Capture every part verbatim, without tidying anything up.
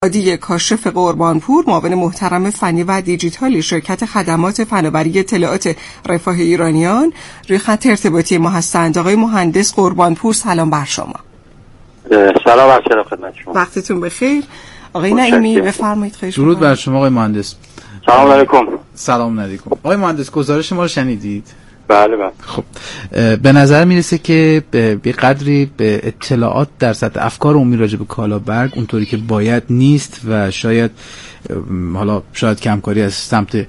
عادی کاشف قربانپور، معاون محترم فنی و دیجیتالی شرکت خدمات فناوری اطلاعات رفاه ایرانیان روی خط ارتباطی ما هستند. آقای مهندس قربانپور، سلام بر شما. سلام عرض می‌کنم خدمت شما. وقتتون بخیر. آقای نعیمی بفرمایید. خواهش درود بر شما آقای مهندس. سلام علیکم. سلام علیکم. آقای مهندس، گزارش ما رو شنیدید؟ بله بله. خب به نظر میرسه که به قدری به اطلاعات در سطح افکار عمومی راجع به کالابرگ اونطوری که باید نیست و شاید حالا شاید کمکاری از سمت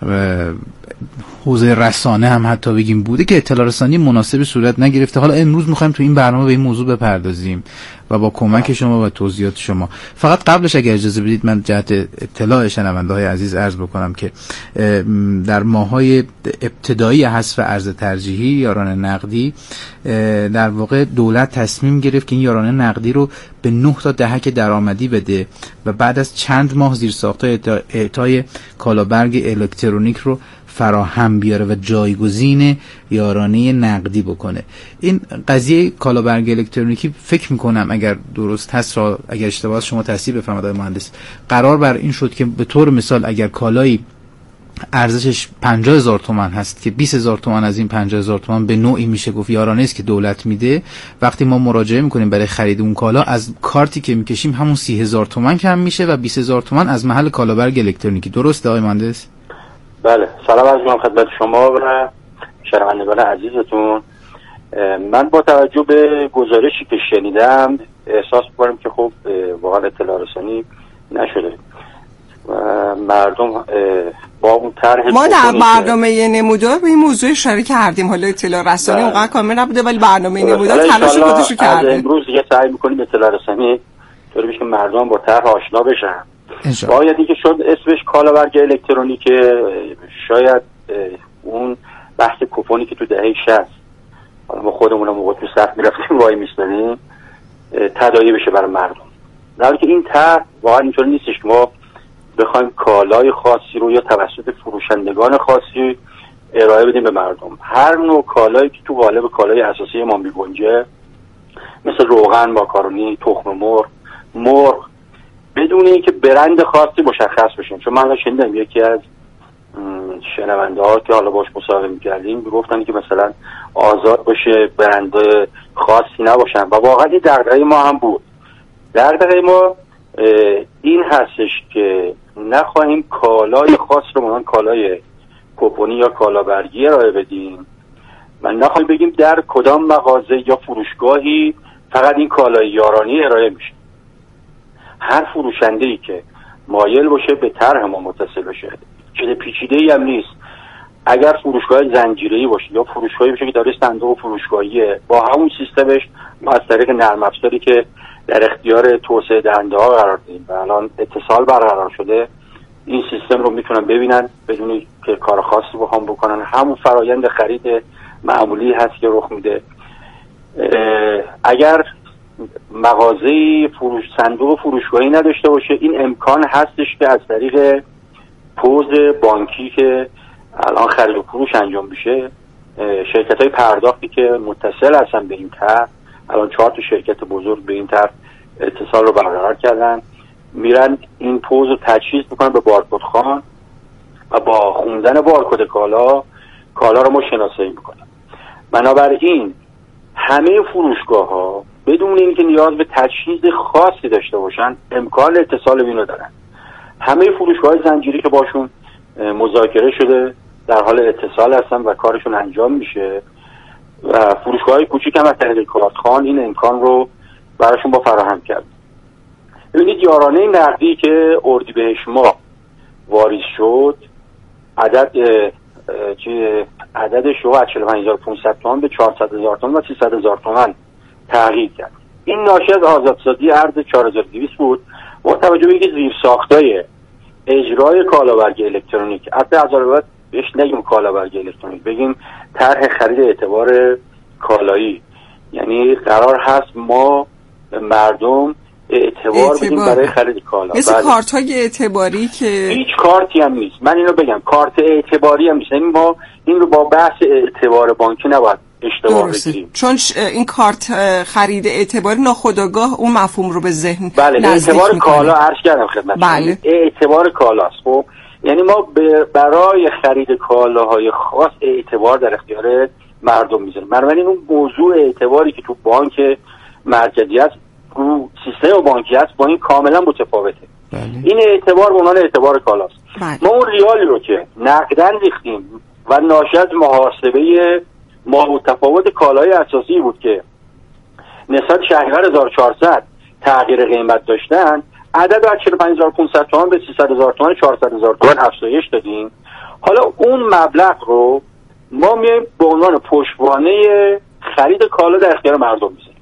حوزه رسانه هم حتی بگیم بوده که اطلاع رسانی مناسبی صورت نگرفته. حالا امروز میخوایم تو این برنامه به این موضوع بپردازیم و با کمک شما و توضیحات شما. فقط قبلش اگر اجازه بدید من جهت اطلاع شنونده‌های عزیز عرض بکنم که در ماه‌های ابتدایی حذف ارز ترجیحی یاران نقدی در واقع دولت تصمیم گرفت که این یاران نقدی رو به نه تا دهک درآمدی بده و بعد از چند ماه زیرساخت‌های اعطای کالابرگ الکترونیک رو فراهم بیاره و جایگزین یارانه نقدی بکنه. این قضیه کالابرگ الکترونیکی فکر میکنم اگر درست هست را اگر اشتباه شما تصحیح بفرمایید آقای مهندس، قرار بر این شد که به طور مثال اگر کالایی ارزشش پنجاه هزار تومان هست که بیست هزار تومان از این پنجاه هزار تومان به نوعی میشه گفت یارانه است که دولت میده، وقتی ما مراجعه میکنیم برای خرید اون کالا از کارتی که میکشیم همون سی هزار تومان کم میشه و بیست هزار تومان از محل کالابرگ الکترونیکی. درسته آقای مهندس؟ بله. سلام عرض می‌کنم خدمت شما و شنوندگان عزیزتون. من با توجه به گزارشی که شنیدم احساس می‌کنم که خب واقعا اطلاع رسانی نشده و مردم با اون طرح ما در برنامه نمودار به این موضوع اشاره کردیم. حالا اطلاع رسانی اونقدر کامل نبوده ولی برنامه نمودار تلاش خودش رو کرده. امروز دیگه سعی می‌کنیم اطلاع رسانی طوری بشه که مردم با طرح آشنا بشن. باید اینکه شد اسمش کالابرگ الکترونیک، شاید اون بحث کوپونی که تو دهه شصت حالا ما خودمون موقع تو صف میرفتیم وای میستادیم تداعی بشه برای مردم، در حالی که این طرح واقعا اینطوری نیستش که ما بخوایم کالای خاصی رو یا توسط فروشندگان خاصی ارائه بدیم به مردم. هر نوع کالایی که تو قالب کالای اساسی ما میگنجه مثل روغن، ماکارونی، تخم مرغ، مرغ، بدون اینکه برند خاصی مشخص بشه. چون من شنیدم یکی از شنونده ها که حالا باش مصاحبه می‌کردیم گفتن که مثلا آزاد باشه، برند خاصی نباشن و واقعا این دغدغه ما هم بود. دغدغه ما این هستش که نخواهیم کالای خاص رو مانند کالای کوپونی یا کالابرگی ارائه بدیم و نخواهیم بگیم در کدام مغازه یا فروشگاهی فقط این کالای یارانی ارائه میشه. هر فروشنده‌ای که مایل باشه به طرح ما متصل بشه، چیز پیچیده‌ای هم نیست. اگر فروشگاه زنجیره‌ای باشه یا فروشگاهی باشه که داره صندوق فروشگاهیه، با همون سیستمش ما از طریق نرم افزاری که در اختیار توسعه دهنده‌ها قرار دادیم و الان اتصال برقرار شده، این سیستم رو میتونن ببینن بدون که کار خاصی بخوام بکنن. همون فرایند خرید معمولی هست که رخ میده. اگر مغازه فروش صندوق فروشگاهی نداشته باشه، این امکان هستش که از طریق پوز بانکی که الان خرید و فروش انجام میشه، شرکت‌های پرداختی که متصل هستن به این طرح، الان چهار تا شرکت بزرگ به این طرح اتصال رو برقرار کردن، میرن این پوز رو تجهیز میکنن به بارکد خوان و با خوندن بارکد کالا کالا رو ما شناسایی میکنن. بنابراین همه فروشگاه‌ها بدون اینکه نیاز به تجهیز خاصی داشته باشن امکان اتصال اینو دارن. همه فروشگاه زنجیری که باشون مذاکره شده در حال اتصال هستن و کارشون انجام میشه و فروشگاه‌های کوچیک هم از طریق کارتخوان این امکان رو براشون با فراهم کرد. ببینید یارانه نقدی که اردیبهشت ماه واریز شد، عدد چه عددش رو از چهل و پنج هزار و پانصد تومان به چهارصد هزار تومان و سیصد هزار تومان تغییر کرد. این ناشی از آزادسازی ارز چهار هزار و دویست بود با توجه به اینکه زیرساختای اجرای کالابرگ الکترونیک، البته از اون بعد بهش نگیم کالابرگ الکترونیک، بگیم طرح خرید اعتبار کالایی، یعنی قرار هست ما مردم اعتبار بدیم برای خرید کالا. مثل کارت های اعتباری که هیچ کارتی هم نیست. من اینو بگم کارت اعتباری هم نیست. یعنی ما این رو با بحث اعتبار بانکی نباید اشتباه بگیریم. چون این کارت خرید اعتباری ناخودآگاه اون مفهوم رو به ذهن بله اعتبار کالا عرض کردم خدمت بله. اعتبار کالاست. خب یعنی ما برای خرید کالاهای خاص اعتبار در اختیار مردم میذاریم. بنابراین اون موضوع اعتباری که تو بانک مرکزی است، رو سیستم بانکی است، با این کاملا متفاوته. بله. این اعتبار به عنوان اعتبار کالاست. بله. ما اون ریالی رو که نقدن ریختیم و ناشی از محاسبه ما متفاوت کالای اساسی بود که نسبت شهریور هزار و چهارصد تغییر قیمت داشتن، عدد از چهل و پنج هزار و پانصد تومان به سیصد هزار تومان، چهارصد هزار تومان افزایش دادیم. حالا اون مبلغ رو ما میایم به عنوان پشتوانه خرید کالا در اختیار مردم میذاریم.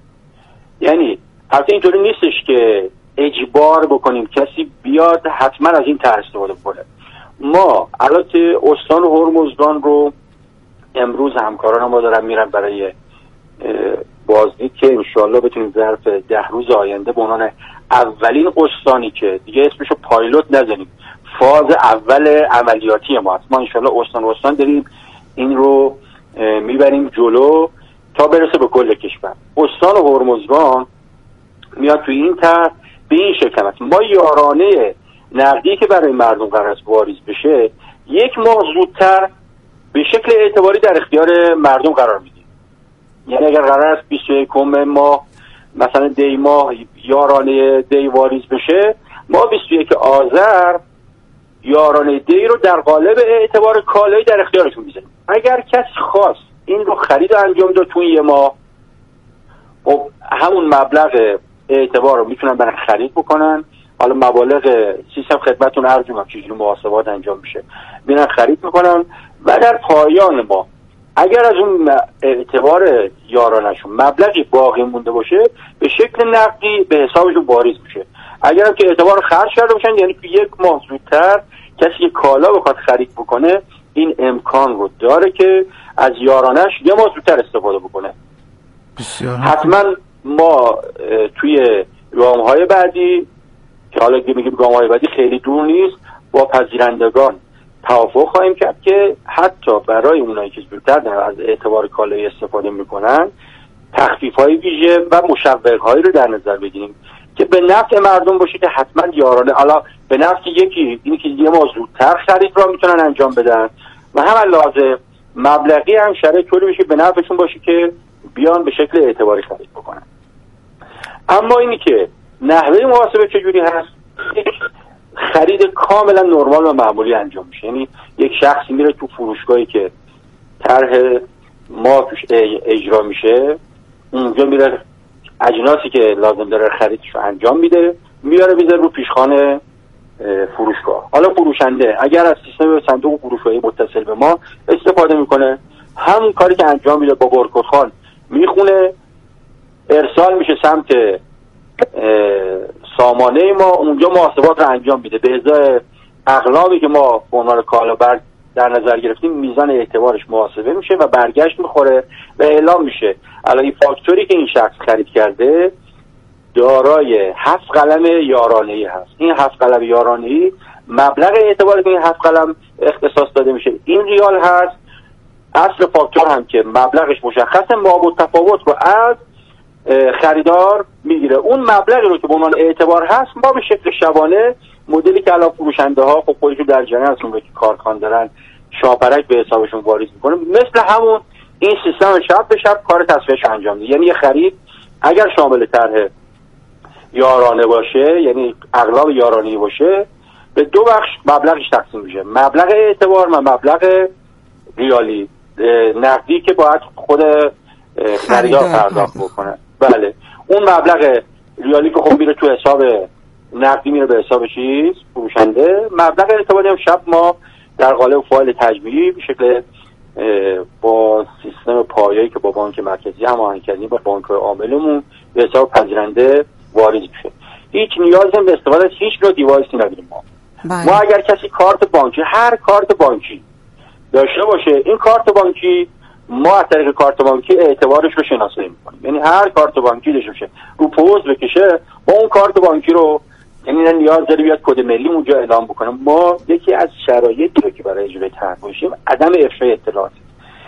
یعنی البته اینطوری نیستش که اجبار بکنیم کسی بیاد حتما از این طرح استفاده کنه. ما البته استان هرمزگان رو امروز همکاران ما دارن میرن برای بازدید که انشالله بتونیم ظرف ده روز آینده به عنوان اولین استانی که دیگه اسمشو پایلوت نزنیم، فاز اول عملیاتی ما هست، ما انشالله استان استان داریم این رو میبریم جلو تا برسه به کل کشور. استان هرمزگان میاد توی این طرح به این شکل است. ما یارانه نقدی که برای مردم قرار است واریز بشه یک ماه زودتر به شکل اعتباری در اختیار مردم قرار میدیم. یعنی اگر قرار است بیست و یکم ماه مثلا دی ماه یارانه دی واریز بشه، ما بیست و یک آذر یارانه دی رو در قالب اعتبار کالایی در اختیارشون میذاریم. اگر کسی خواست این رو خرید انجام داد تو یه ماه، خب همون مبلغ اعتبار رو میتونن برای خرید بکنن. حالا مبالغ سیستم خدمتتون عرض میکنم چجوری محاسبات انجام میشه، میرن خرید میکنن و در پایان ما اگر از اون اعتبار یارانشون مبلغی باقی مونده باشه به شکل نقدی به حسابشون واریز میشه. اگر هم که اعتبار رو خرج کرده باشن، یعنی که یک ماه زودتر کسی که کالا بخواد خرید بکنه این امکان رو داره که از یارانش یه ماه زودتر استفاده بکنه. حتما ما توی گام‌های بعدی که حالا که میگیم گام‌های بعدی خیلی دور نیست، با پذیرندگان توافق خواهیم کرد که حتی برای اونایی که زودتر از اعتبار کالایی استفاده میکنن تخفیف‌های ویژه و مشوق‌هایی رو در نظر بگیریم که به نفع مردم باشه که حتما یارانه، حالا به نفع یکی اینی که یه ماه زودتر خرید را میتونن انجام بدن و هم لازم مبلغی هم شرایط طوری بشه به نفعشون باشه که بیان به شکل اعتباری خرید بکنن. اما اینی که نحوه محاسبه چجوری هست، خرید کاملا نرمال و معمولی انجام میشه. یعنی یک شخصی میره تو فروشگاهی که طرح ما توش اجرا میشه، اونجا میره اجناسی که لازم داره خریدش رو انجام میده، میاره میذاره رو پیشخوان فروشگاه. حالا فروشنده اگر از سیستم صندوق فروشگاهی متصل به ما استفاده میکنه، همون کاری که انجام میده با بارکد خوان میخونه، ارسال میشه سمت سامانه ما، اونجا محاسبات رو انجام میده. به ازای اقلامی که ما به عنوان کالابر در نظر گرفتیم میزان اعتبارش محاسبه میشه و برگشت میخوره و اعلام میشه الان این فاکتوری که این شخص خرید کرده دارای هفت قلم یارانه‌ای هست. این هفت قلم یارانه‌ای مبلغ اعتباری که این هفت قلم اختصاص داده میشه این ریال هست. اصل فاکتور هم که مبلغش مشخصه، ما متفاوت رو از خریدار میگیره. اون مبلغی رو که به عنوان اعتبار هست ما به شکل شبانه، مدلی که الان فروشنده ها خب خودشون در جریان هستن رو که کارخوان دارن شاپرک به حسابشون واریز میکنه، مثل همون این سیستم شب به شب کار تصفیهش انجام میده. یعنی یه خرید اگر شامل طرح یارانه باشه، یعنی اغلب یارانه‌ای باشه، به دو بخش مبلغش تقسیم میشه، مبلغ اعتبار و مبلغ ریالی نقدی که باید خود خریدار پرداخت بکنه. بله اون مبلغ ریالی که خب میره تو حساب نقدی، میره به حساب چیز فروشنده. مبلغ اعتباری هم شب ما در قالب فایل تجمیعی به شکل با سیستم پایه‌ای که با بانک مرکزی هماهنگ کردیم با بانک عاملمون به حساب پذیرنده واریز میشه. هیچ نیازی هم به استفاده از هیچ نوع دیوایسی نداریم ما. بله. ما اگر کسی کارت بانکی، هر کارت بانکی داشته باشه، این کارت بانکی ما از طریق کارت بانکی اعتبارش رو شناسایی میکنیم. یعنی هر کارت بانکی داشته باشه رو پوز بکشه، ما اون کارت بانکی رو، یعنی نیاز داره بیاد کد ملی اونجا اعلام بکنه. ما یکی از شرایطی رو که برای اجرای طرح باشیم عدم افشای اطلاعات.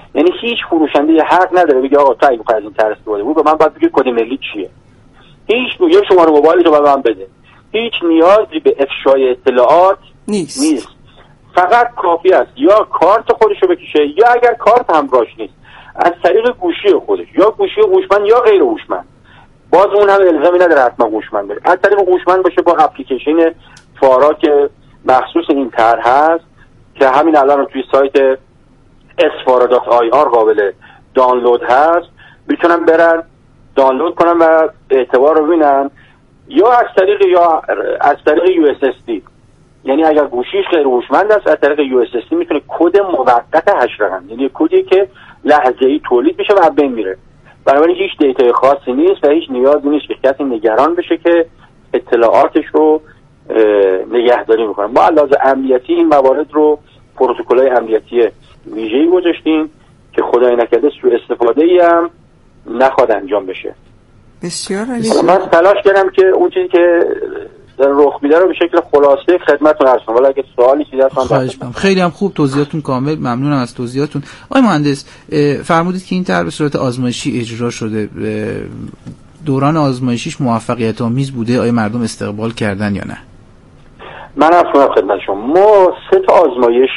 یعنی هیچ فروشنده حق نداره بگه آقا تو اگه از این طرح استفاده بود به من باید بگی کد ملی چیه، هیچ نوع شماره موبایل رو به من بده، هیچ نیازی به افشای اطلاعات نیست, نیست. فقط کافی است یا کارت خودش رو بکشه یا اگر کارت همراهش نیست از طریق گوشی خودش یا گوشی هوشمند یا غیر هوشمند، باز اون هم الزامی نداره حتما هوشمند باشه، از طریق هوشمند باشه با اپلیکیشن فارا که مخصوص این طرح هست که همین الان توی سایت اس فارا دات آی آر قابل دانلود هست، میتونن برن دانلود کنن و اعتبار رو ببینن، یا از طریق یا از طریق یو اس اس دی، یعنی اگر گوشیش غیر هوشمند است از طریق یو اس اس دی میتونه کد موقت هشت رقم، یعنی کدی که لحظه‌ای تولید میشه و از بین میره، بنابراین هیچ دیتای خاصی نیست و هیچ نیازی نیست که کسی نگران بشه که اطلاعاتش رو نگهداری میکنه. ما علاوه امنیتی این موارد رو پروتکل‌های امنیتی ویژه‌ای گذاشتیم که خدای نکرده سوء استفاده‌ای هم نخواد انجام بشه. بسیار عالی. من تلاش کردم که اون چیزی که رخ میده رو به شکل خلاصه خدمتتون عرض کنم، ولی اگه سوالی چیزی هست خواهش می‌کنم. خیلی هم خوب، توضیحاتون کامل، ممنونم از توضیحاتون. آقای مهندس فرمودید که این طرح به صورت آزمایشی اجرا شده، دوران آزمایشیش موفقیت آمیز بوده؟ آیا مردم استقبال کردن یا نه؟ من عرض کنم خدمت شما، ما سه تا آزمایش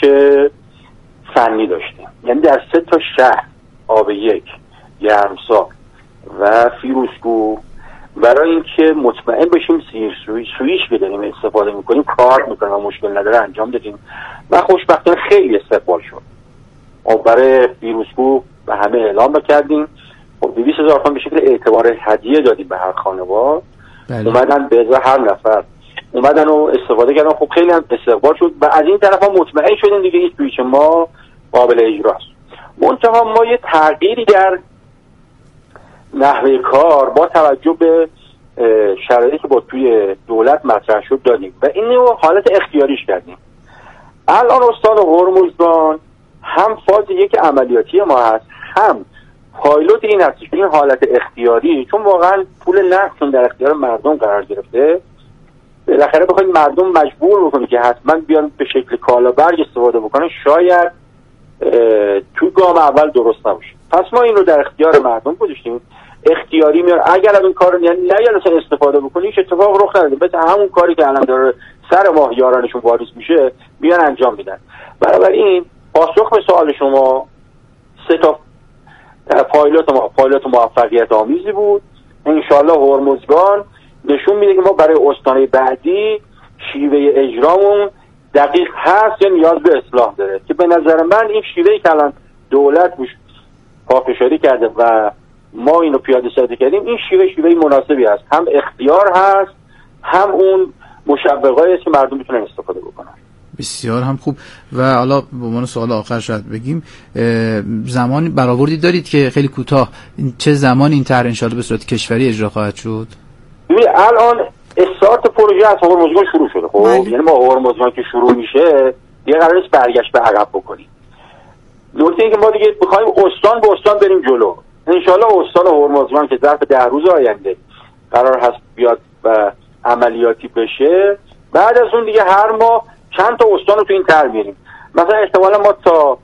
فنی داشتیم، یعنی در سه تا شهر، آب یک، گرمسار و فیروزکوه، برای اینکه مطمئن باشیم سیر سویش سویش که داریم استفاده میکنیم کار میکنه و مشکل نداره انجام دادیم و خوشبختانه خیلی استقبال شد. و برای فیروزکوه به همه اعلام کردیم، خب دویست هزار تومان به شکل اعتبار هدیه دادیم به هر خانواده. بله. اومدن به ازای هر نفر اومدن و استفاده کردن، خب خیلی هم استقبال شد و از این طرف هم مطمئن شدیم دیگه این سویچ ما قابل اجراست. منتها ما یه تغییری در نحوه کار با توجه به شرایطی که با توی دولت مطرح شد دادیم و این رو حالت اختیاریش کردیم. الان استان هرمزگان هم فاز یک عملیاتی ما هست، هم پایلوت این هستش این حالت اختیاری، چون واقعا پول نقدشون در اختیار مردم قرار گرفته، بالاخره بخواید مردم مجبور بکنید که حتما بیان به شکل کالابرگ استفاده بکنن، شاید تو گام اول درست نباشه. پس ما این رو در اختیار مردم گذاشتیم، اختیاری میاد. اگر از اون کار یعنی نه یعنی استفاده بکنی هیچ اتفاق رخ نمیده، مثل همون کاری که الان داره سر ماه یارانشون واریز میشه بیان انجام میدن. بنابراین پاسخ به سوال شما، سه تا پایلوت ما پایلوت موفقیت آمیزی بود. انشالله هرمزگان نشون میده که ما برای استانهای بعدی شیوه اجرامون دقیق هست یا نیاز به اصلاح داره، که به نظر من این شیوهی که الان دولت روش پافشاری کرده و ما اینو پیاده سازی کردیم، این شیوه شیوه مناسبی است، هم اختیار هست هم اون مشوقایی است که مردم میتونن استفاده بکنن. بسیار هم خوب. و حالا به عنوان سوال آخر شاید بگیم، زمان برآوردی دارید که خیلی کوتاه چه زمان این طرح ان شاءالله به صورت کشوری اجرا خواهد شد؟ ببین الان استارت پروژه از هرمزگان شروع شده، خب یعنی ما هرمزگان که شروع میشه دیگه قرار نیست برگشت به عقب بکنیم. نکته اینه که ما دیگه می‌خوایم استان به استان بریم جلو. انشالله استان هرمزگان که ظرف ده روز آینده قرار هست بیاد و عملیاتی بشه، بعد از اون دیگه هر ماه چند تا استان رو تو این طرح میاریم. مثلا احتمالا ما تا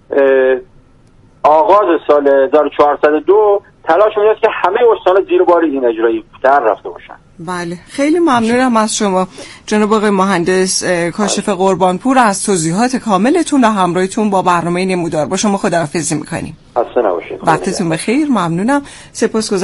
آغاز سال هزار و چهارصد و دو تلاش می‌کنیم که همه استان زیر بار این اجرایی طرح رفته باشن. بله، خیلی ممنونم از شما جناب آقای مهندس کاشف قربانپور از توضیحات کاملتون و همراهیتون با برنامه نمودار. با شما خداحافظی می‌کنیم. خسته نباشید. وقتتون بخیر. ممنونم. سپاسگزارم.